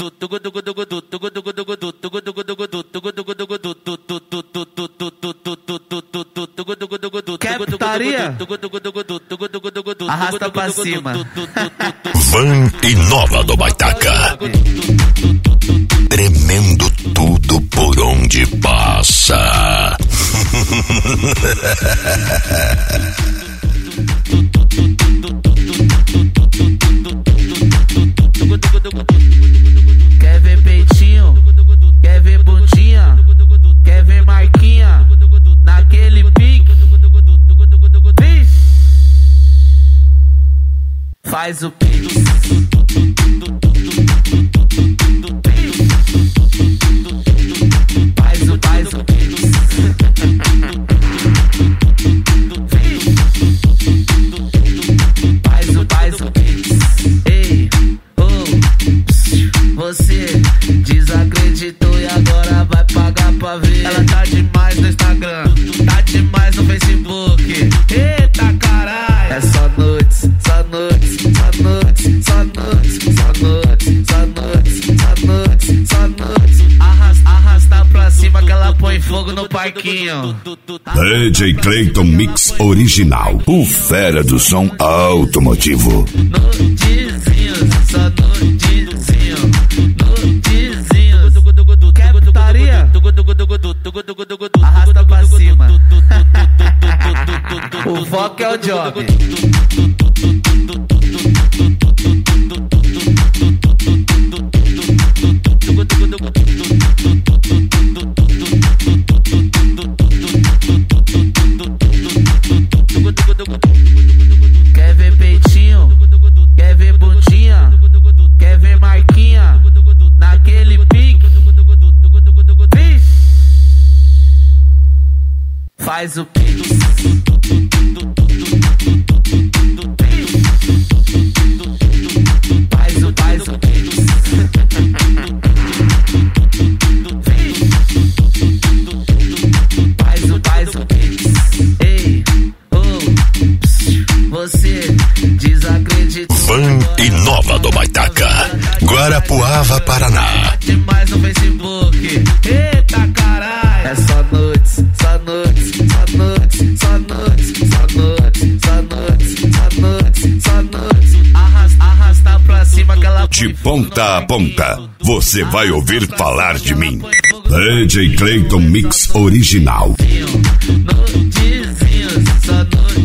Quer putaria? Arrasta pra cima. Van e Nova do Baitaca. Tremendo tudo por onde passa. Quer ver peitinho? Quer ver bundinha? Quer ver marquinha? Naquele pique? Faz o pique. Faz o pique. Faz o pique. Ei, você desacreditou e agora vai pagar pra ver. Ela tá demais no Instagram, tá demais no Facebook. Eita caralho, é só nudes, só nudes, só nudes, só nudes, só nudes, só nudes, só nudes, só nudes. Arrasta pra cima que ela põe fogo no parquinho. DJ Clayton Mix Original, o fera do som automotivo. Nudezinho, só nudezinho, nudezinho. Quer putaria? Arrasta pra cima. O foco é o job. Quer ver peitinho? Quer ver bundinha? Quer ver marquinha? Naquele pique? Faz o pique. Faz o pique. Faz o pique. Ei, você desacreditou. Van e Nova do Baitaca, Guarapuava, Paraná. Demais no Facebook. Eita caralho, é só nudes, só nudes, só nudes, só nudes, só nudes, só nudes, só nudes, só nudes. Arrasta pra cima que ela De ponta a ponta, você vai ouvir falar de mim. DJ Clayton Mix Original. Nudezinho, só nudes.